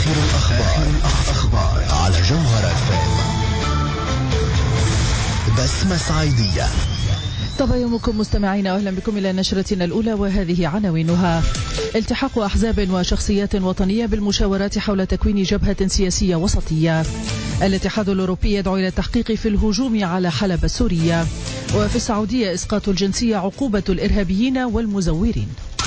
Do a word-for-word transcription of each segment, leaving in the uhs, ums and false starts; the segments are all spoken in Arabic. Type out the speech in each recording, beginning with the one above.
آخر الأخبار, الأخبار على جوهرة فام. بسمة صعيدية. طبعا يومكم مستمعين، أهلا بكم إلى نشرتنا الأولى وهذه عناوينها. التحاق أحزاب وشخصيات وطنية بالمشاورات حول تكوين جبهة سياسية وسطية. الاتحاد الأوروبي يدعو إلى التحقيق في الهجوم على حلب السورية. وفي السعودية إسقاط الجنسية عقوبة الإرهابيين والمزورين.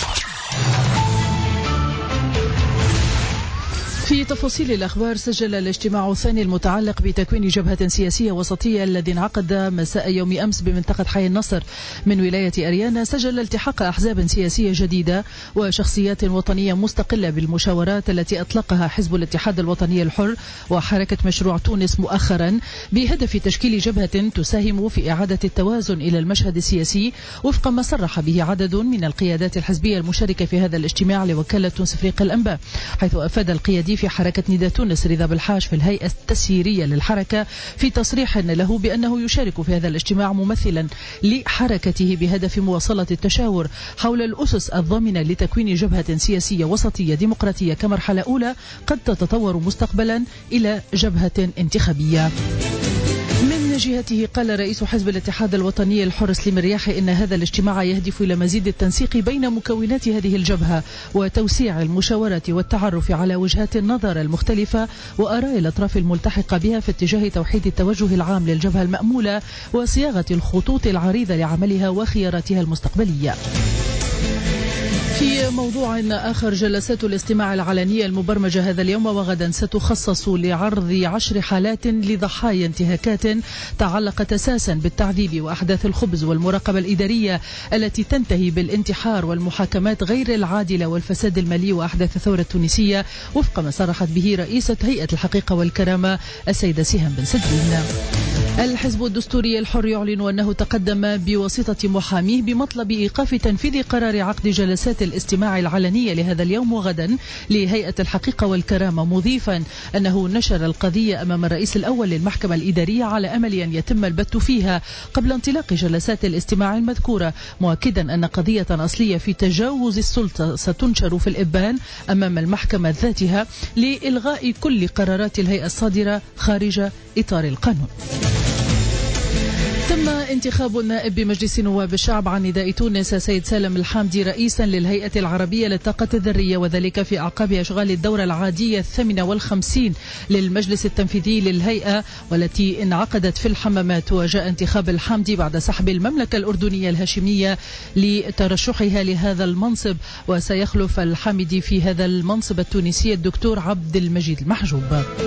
في تفاصيل الأخبار، سجل الاجتماع الثاني المتعلق بتكوين جبهة سياسية وسطية الذي انعقد مساء يوم أمس بمنطقة حي النصر من ولاية أريانا، سجل التحاق أحزاب سياسية جديدة وشخصيات وطنية مستقلة بالمشاورات التي أطلقها حزب الاتحاد الوطني الحر وحركة مشروع تونس مؤخرا بهدف تشكيل جبهة تساهم في إعادة التوازن إلى المشهد السياسي، وفق ما صرح به عدد من القيادات الحزبية المشاركة في هذا الاجتماع لوكالة تونس أفريقيا الأنباء، حيث أفاد القيادي في حركة نداء تونس رضا بالحاج في الهيئة التسييرية للحركة في تصريح له بأنه يشارك في هذا الاجتماع ممثلا لحركته بهدف مواصلة التشاور حول الأسس الضامنة لتكوين جبهة سياسية وسطية ديمقراطية كمرحلة أولى قد تتطور مستقبلا إلى جبهة انتخابية. من جهته قال رئيس حزب الاتحاد الوطني الحر سليم الرياحي إن هذا الاجتماع يهدف إلى مزيد التنسيق بين مكونات هذه الجبهة وتوسيع المشاورة والتعرف على وجهات النظر المختلفة وآراء الأطراف الملتحقة بها في اتجاه توحيد التوجه العام للجبهة المأمولة وصياغة الخطوط العريضة لعملها وخياراتها المستقبلية. في موضوع آخر، جلسات الاستماع العلنية المبرمجة هذا اليوم وغدا ستخصص لعرض عشر حالات لضحايا انتهاكات تعلقت أساسا بالتعذيب وأحداث الخبز والمراقبة الإدارية التي تنتهي بالانتحار والمحاكمات غير العادلة والفساد المالي وأحداث الثورة التونسية، وفق ما صرحت به رئيسة هيئة الحقيقة والكرامة السيدة سهام بن سدين. الحزب الدستوري الحر يعلن أنه تقدم بواسطة محاميه بمطلب إيقاف تنفيذ قرار عقد جلسات الاستماع العلنية لهذا اليوم وغدا لهيئة الحقيقة والكرامة، مضيفا أنه نشر القضية أمام الرئيس الأول للمحكمة الإدارية على أمل أن يتم البت فيها قبل انطلاق جلسات الاستماع المذكورة، مؤكدا أن قضية أصلية في تجاوز السلطة ستنشر في الإبان أمام المحكمة ذاتها لإلغاء كل قرارات الهيئة الصادرة خارج إطار القانون. تم انتخاب النائب بمجلس نواب الشعب عن نداء تونس سيد سالم الحامدي رئيسا للهيئة العربية للطاقة الذرية، وذلك في أعقاب أشغال الدورة العادية الثامنة والخمسين للمجلس التنفيذي للهيئة والتي انعقدت في الحمامات. وجاء انتخاب الحامدي بعد سحب المملكة الأردنية الهاشمية لترشحها لهذا المنصب، وسيخلف الحامدي في هذا المنصب التونسي الدكتور عبد المجيد المحجوب.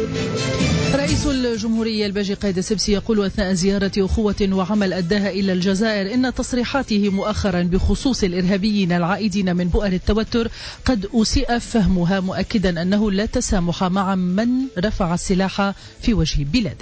رئيس الجمهورية الباجي قايد السبسي يقول أثناء زيارة أخوة وعمل أداها إلى الجزائر إن تصريحاته مؤخرا بخصوص الإرهابيين العائدين من بؤر التوتر قد أسيء فهمها، مؤكدا أنه لا تسامح مع من رفع السلاح في وجه بلاده.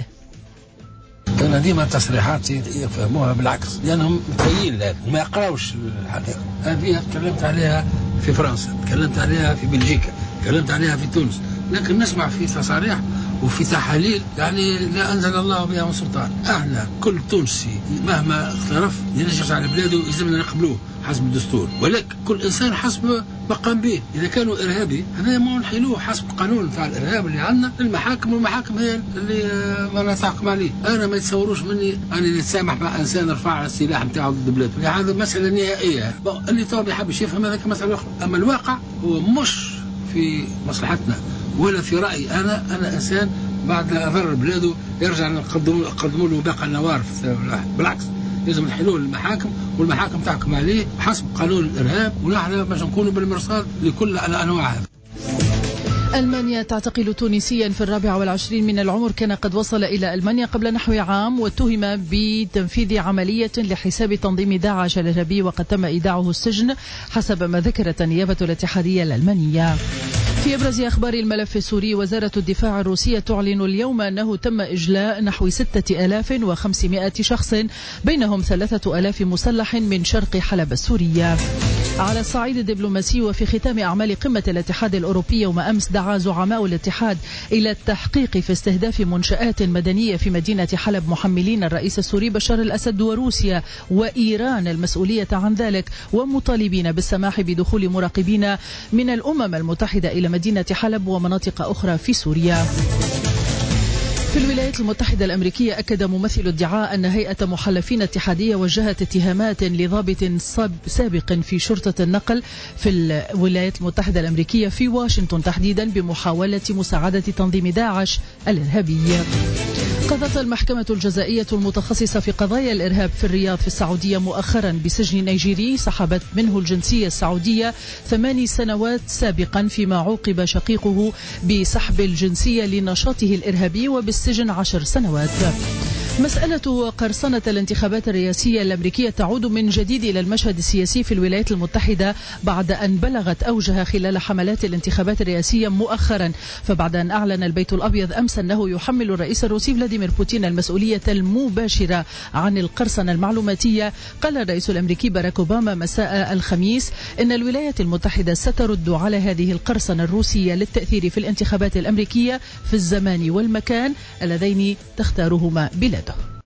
أنا ديما تصريحاتي يفهموها بالعكس لأنهم متخيلين وما يقراوش الحقيقة. هذه تكلمت عليها في فرنسا، تكلمت عليها في بلجيكا، تكلمت عليها في تونس، لكن نسمع في تصاريح وفي تحاليل يعني لا أنزل الله بها من سلطان. احنا كل تونسي مهما اختلف ينجح على بلاده يلزمنا نقبلوه حسب الدستور، ولكن كل إنسان حسب ما قام به. إذا كانوا إرهابي هذا ما نحيلوه حسب القانون تاع الإرهاب اللي عندنا المحاكم، والمحاكم هي اللي ما نتحكم عليه. أنا ما يتصوروش مني أني نتسامح مع إنسان رفع السلاح نتاعه ضد بلاده، هذا مسألة نهائية. اللي طبعا يحبش يفهم هذا كمسألة أخرى، أما الواقع هو مش في مصلحتنا ولا في رأيي. أنا أنا إنسان بعد أضر بلاده يرجع نقدموا نقدموا له باقي النوار في بالعكس، لازم نحلوه المحاكم والمحاكم تحكم عليه حسب قانون الإرهاب، ونحن باش نكونوا بالمرصاد لكل الأنواع هذه. ألمانيا تعتقل تونسيا في الرابع والعشرين من العمر كان قد وصل إلى ألمانيا قبل نحو عام واتهم بتنفيذ عملية لحساب تنظيم داعش الإرهابي، وقد تم إيداعه السجن حسب ما ذكرت النيابة الاتحادية الألمانية. في أبرز أخبار الملف السوري، وزارة الدفاع الروسية تعلن اليوم أنه تم إجلاء نحو ستة آلاف وخمسمائة شخص بينهم ثلاثة آلاف مسلح من شرق حلب السورية. على الصعيد الدبلوماسي، وفي ختام أعمال قمة الاتحاد الأوروبي يوم أمس، دعا زعماء الاتحاد إلى التحقيق في استهداف منشآت مدنية في مدينة حلب محملين الرئيس السوري بشار الأسد وروسيا وإيران المسؤولية عن ذلك، ومطالبين بالسماح بدخول مراقبين من الأمم المتحدة إلى مدينة حلب ومناطق أخرى في سوريا. في الولايات المتحدة الأمريكية أكد ممثل ادعاء أن هيئة محلفين اتحادية وجهت اتهامات لضابط سابق في شرطة النقل في الولايات المتحدة الأمريكية في واشنطن تحديدا بمحاولة مساعدة تنظيم داعش الإرهابي. قضت المحكمة الجزائية المتخصصة في قضايا الإرهاب في الرياض في السعودية مؤخرا بسجن نيجيري سحبت منه الجنسية السعودية ثماني سنوات سابقا، فيما عوقب شقيقه بسحب الجنسية لنشاطه الإرهابي وبالسجن عشر سنوات. مسألة قرصنة الانتخابات الرئاسية الأمريكية تعود من جديد إلى المشهد السياسي في الولايات المتحدة بعد أن بلغت أوجها خلال حملات الانتخابات الرئاسية مؤخرا، فبعد أن أعلن البيت الأبيض أمس أنه يحمل الرئيس الروسي فلاديمير بوتين المسؤولية المباشرة عن القرصنة المعلوماتية، قال الرئيس الأمريكي باراك أوباما مساء الخميس إن الولايات المتحدة سترد على هذه القرصنة الروسية للتأثير في الانتخابات الأمريكية في الزمان والمكان اللذين تختارهما بلادها.